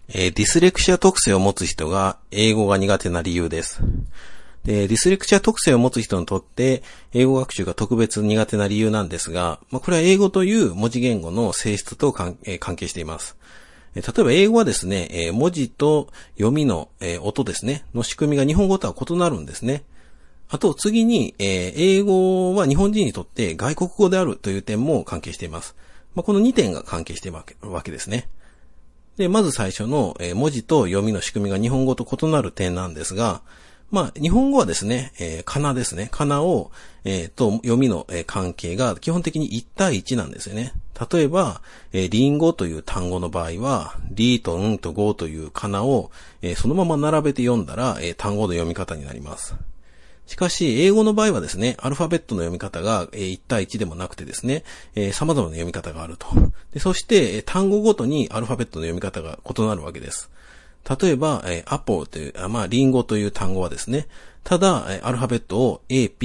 ディスレクシア特性を持つ人が英語が苦手な理由です。で、ディスレクシア特性を持つ人にとって英語学習が特別苦手な理由なんですが、これは英語という文字言語の性質と関係しています。例えば英語はですね、文字と読みの音ですね、の仕組みが日本語とは異なるんですね。あと次に、英語は日本人にとって外国語であるという点も関係しています。この2点が関係しているわけですね。で、まず最初の文字と読みの仕組みが日本語と異なる点なんですが、日本語はですね、仮名ですね。仮名を、と読みの関係が基本的に1対1なんですよね。例えば、リンゴという単語の場合は、リとンとゴという仮名を、そのまま並べて読んだら、単語の読み方になります。しかし、英語の場合はですね、アルファベットの読み方が1対1でもなくてですね、様々な読み方があると。で、そして、単語ごとにアルファベットの読み方が異なるわけです。例えば、アポという、リンゴという単語はですね、ただ、アルファベットを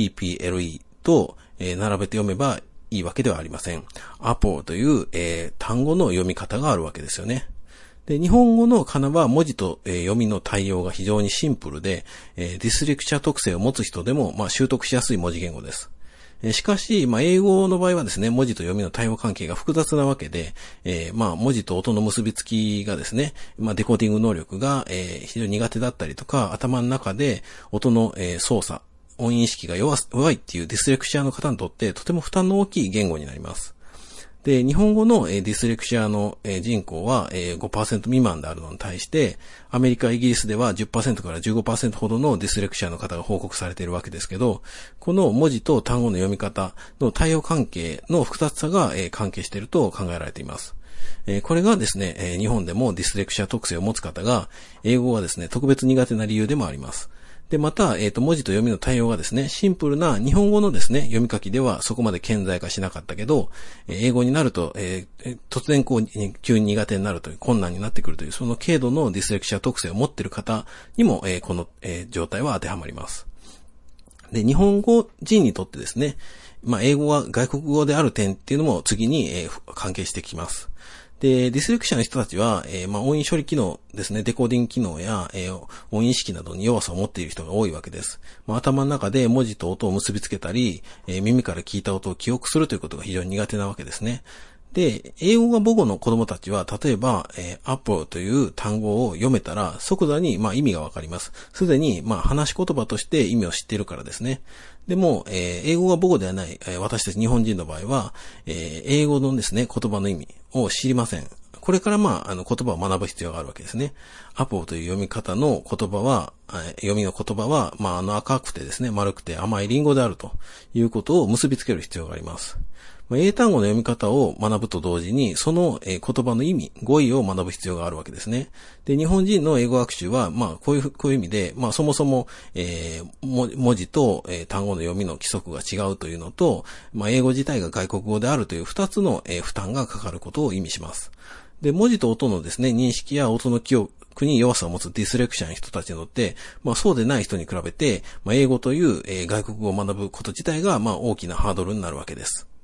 APPLE と、並べて読めばいいわけではありません。アポという、単語の読み方があるわけですよね。で、日本語の仮名は文字と、読みの対応が非常にシンプルで、ディスレクシャ特性を持つ人でも、習得しやすい文字言語です。しかし、英語の場合はですね、文字と読みの対応関係が複雑なわけで、文字と音の結びつきがですね、デコーディング能力が、非常に苦手だったりとか、頭の中で音の、操作、音意識が弱いっていうディスレクシャの方にとってとても負担の大きい言語になります。で、日本語のディスレクシアの人口は 5% 未満であるのに対して、アメリカ、イギリスでは 10% から 15% ほどのディスレクシアの方が報告されているわけですけど、この文字と単語の読み方の対応関係の複雑さが関係していると考えられています。これがですね、日本でもディスレクシア特性を持つ方が、英語はですね、特別苦手な理由でもあります。で、また、文字と読みの対応がですね、シンプルな日本語のですね、読み書きではそこまで顕在化しなかったけど、英語になると、突然急に苦手になるという、困難になってくるという、その軽度のディスレクシア特性を持っている方にも、この、状態は当てはまります。で、日本語人にとってですね、英語が外国語である点っていうのも次に、関係してきます。で、ディスレクシアの人たちは、音韻処理機能ですね、デコーディング機能や、音意識などに弱さを持っている人が多いわけです。頭の中で文字と音を結びつけたり、耳から聞いた音を記憶するということが非常に苦手なわけですね。で、英語が母語の子供たちは、例えば、アポという単語を読めたら、即座に、意味がわかります。すでに、話し言葉として意味を知っているからですね。でも、英語が母語ではない、私たち日本人の場合は、英語のですね、言葉の意味を知りません。これから言葉を学ぶ必要があるわけですね。アポという読み方の言葉は、読みの言葉は、赤くてですね、丸くて甘いリンゴであるということを結びつける必要があります。英単語の読み方を学ぶと同時に、その言葉の意味、語彙を学ぶ必要があるわけですね。で、日本人の英語学習は、こういう意味で、そもそも、文字と、単語の読みの規則が違うというのと、英語自体が外国語であるという二つの、負担がかかることを意味します。で、文字と音のですね、認識や音の記憶に弱さを持つディスレクシャの人たちにとって、そうでない人に比べて、英語という、外国語を学ぶこと自体が、大きなハードルになるわけです。